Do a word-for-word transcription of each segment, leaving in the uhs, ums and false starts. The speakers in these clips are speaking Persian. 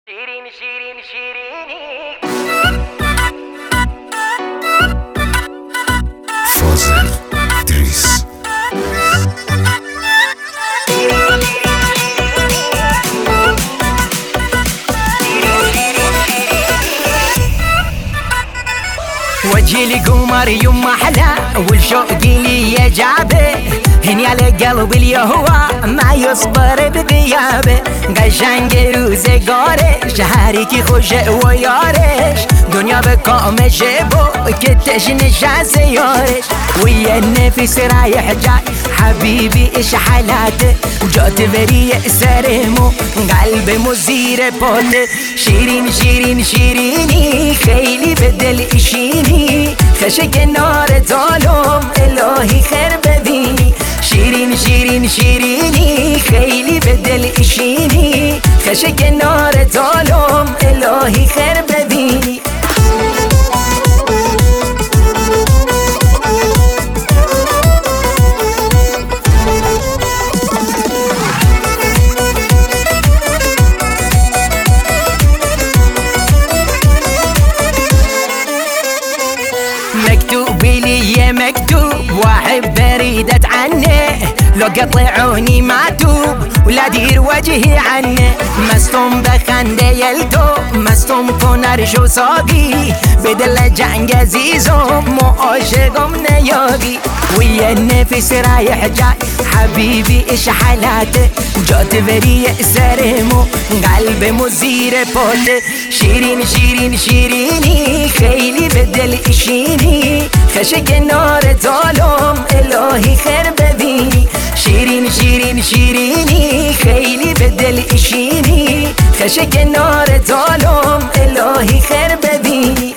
شيرين شيرين شيريني فاضل إدريس. وجهي لي قمر يوم احلى والشوق لي يا جابه هني على قلبي اليهوى ما يصبر بغيابه قشنگ روز گارش هرکی خوش و یارش دنیا بکام شبو کتش نشاز یارش ويا النفس رايح جاي حبيبي ايش حالاته جات بري سرمو قلب مزير بوت شيرين شيرين شيريني خيلي بدل اشيني خشك النار ظالم الهي خير بديني شيرين شيرين شيريني خيلي بدل اشيني خشك النار ظالم الهي خير بديني مكتوب لي مكتوب واحب بريدة عنه لو قطعوني معتوب ولا دير وجهي عنه مستم بخنده يلتو مستم كن ارجو صاقي بدل جنگ عزيزم مو عاشقم نياقي ويا النفس رايح جاي حبيبي ايش حالاته جات بري سرمو قلب مزير بوت شيرين شيرين شيريني خيلي بدل اشيني خشك النار ظالم الهي خير بديني شيرين شيرين شيريني خيلي بدل اشيني خشك النار ظالم الهي خير بديني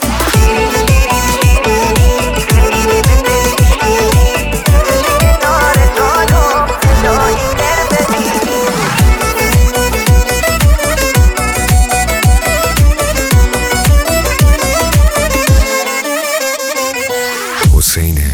حسین